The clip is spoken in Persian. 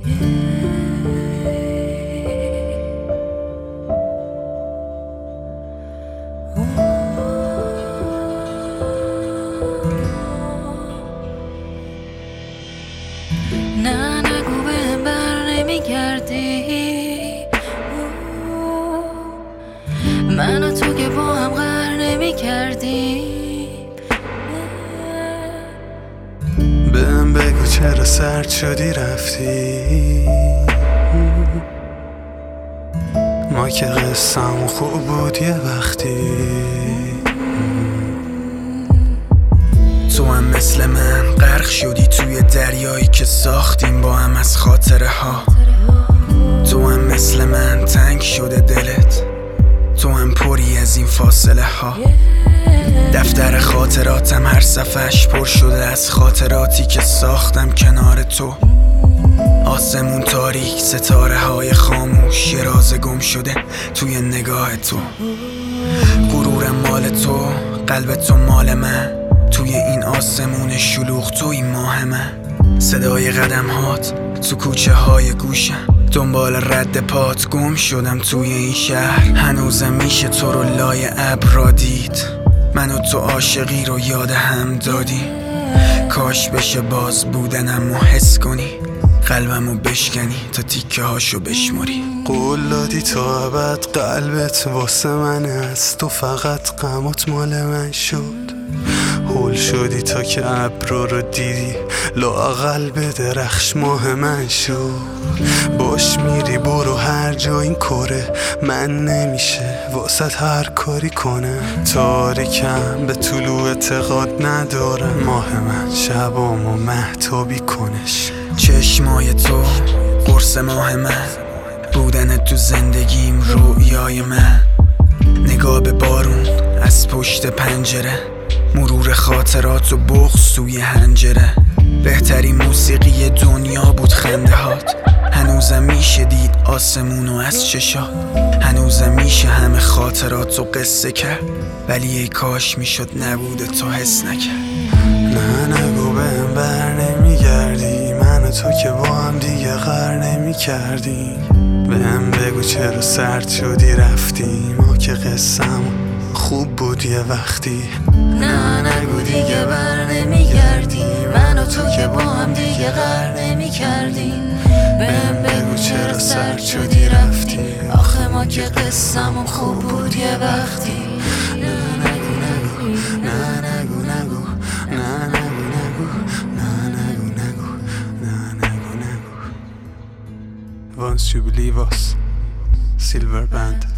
نه نگو بهم بر نمیگردی، من و تو که با هم قهر نمیکردیم. بهم بگو چرا سرد شدی رفتی، ما که قصه‌مون خوب بود یه وقتی. تو هم مثل من غرق شدی توی دریایی که ساختیم با هم از خاطره ها. تو هم مثل من تنگ شده دلت، تو هم پری از این فاصله ها. دفتر خاطراتم هر صفحش پر شده از خاطراتی که ساختم کنار تو. آسمون تاریک، ستاره های خاموش، یه راز گم شده توی نگاه تو. غرورم مال تو، قلب تو مال من، توی این آسمون شلوغ توی ماه من. صدای قدم هات تو کوچه های گوشم، دنبال رد پات گم شدم توی این شهر. هنوزم میشه تو رو لای ابر دید، من و تو عاشقی رو یاد هم دادی. کاش بشه باز بودنم و حس کنی، قلبمو بشکنی تا تیکه هاشو بشمری. قول دادی تا ابد قلبت واسه من است، تو فقط غمات مال من شد. هول شدی تا که ابر رو دیدی، لااقل به درخش ماه من شد. باش میری برو هر جا این کره، من نمیشه واسط هر کاری کنه. تاریکم به طلوع اعتقاد ندارم، ماه من شبامو مهتابی کنش. چشمای تو قرص ماه من، بودن تو زندگیم رویای من. نگاه به بارون از پشت پنجره، مرور خاطرات و بغض توی حنجره. بهترین موسیقی دنیا بود خنده هات، هنوزم میشه دید آسمونو از چشات. هنوزم میشه همه خاطرات و قصه کرد، ولی ای کاش میشد نبوده تو حس نکرد. نه نگو بهم بر نمیگردی، من و تو که با هم دیگه قهر نمیکردیم. بهم بگو چرا سرد شدی رفتی، ما که قصه‌مون خوب بود یه وقتی. نه نگو دیگه بر نمیگردی، من و تو که با هم دیگه قهر نمیکردیم. بهم بگو چرا سرد شدی رفتی، آخه ما که قصه‌مون خوب بود یه وقتی. نه نگو نگو، نه نگو نگو، نه نگو نگو، نه نگو نگو، نه نگو نگو. Once you believe us, Silver Band.